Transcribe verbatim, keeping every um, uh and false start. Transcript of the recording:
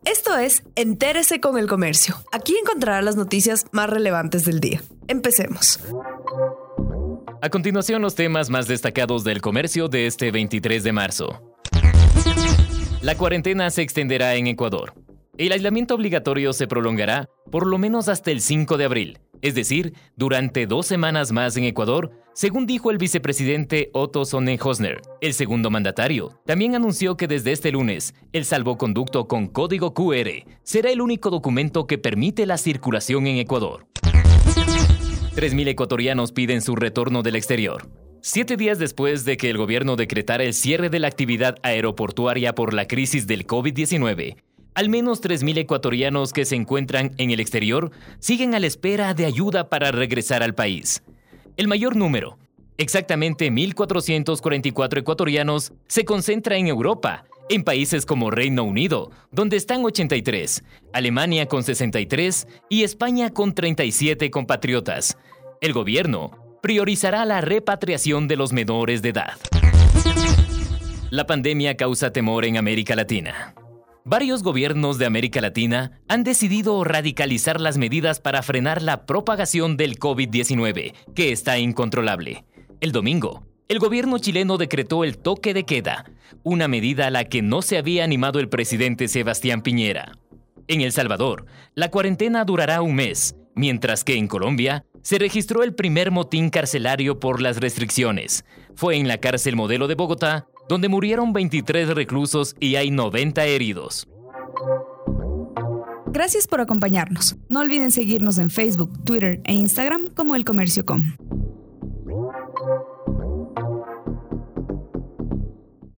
Esto es Entérese con el Comercio. Aquí encontrará las noticias más relevantes del día. Empecemos. A continuación, los temas más destacados del comercio de este veintitrés de marzo. La cuarentena se extenderá en Ecuador. El aislamiento obligatorio se prolongará por lo menos hasta el cinco de abril, es decir, durante dos semanas más en Ecuador, según dijo el vicepresidente Otto Sonne-Hosner. El segundo mandatario también anunció que desde este lunes, el salvoconducto con código cu erre será el único documento que permite la circulación en Ecuador. tres mil ecuatorianos piden su retorno del exterior. Siete días después de que el gobierno decretara el cierre de la actividad aeroportuaria por la crisis del covid diecinueve, al menos tres mil ecuatorianos que se encuentran en el exterior siguen a la espera de ayuda para regresar al país. El mayor número, exactamente mil cuatrocientos cuarenta y cuatro ecuatorianos, se concentra en Europa, en países como Reino Unido, donde están ochenta y tres, Alemania con sesenta y tres y España con treinta y siete compatriotas. El gobierno priorizará la repatriación de los menores de edad. La pandemia causa temor en América Latina. Varios gobiernos de América Latina han decidido radicalizar las medidas para frenar la propagación del covid diecinueve, que está incontrolable. El domingo, el gobierno chileno decretó el toque de queda, una medida a la que no se había animado el presidente Sebastián Piñera. En El Salvador, la cuarentena durará un mes, mientras que en Colombia se registró el primer motín carcelario por las restricciones. Fue en la cárcel Modelo de Bogotá, donde murieron veintitrés reclusos y hay noventa heridos. Gracias por acompañarnos. No olviden seguirnos en Facebook, Twitter e Instagram como El Comercio punto com.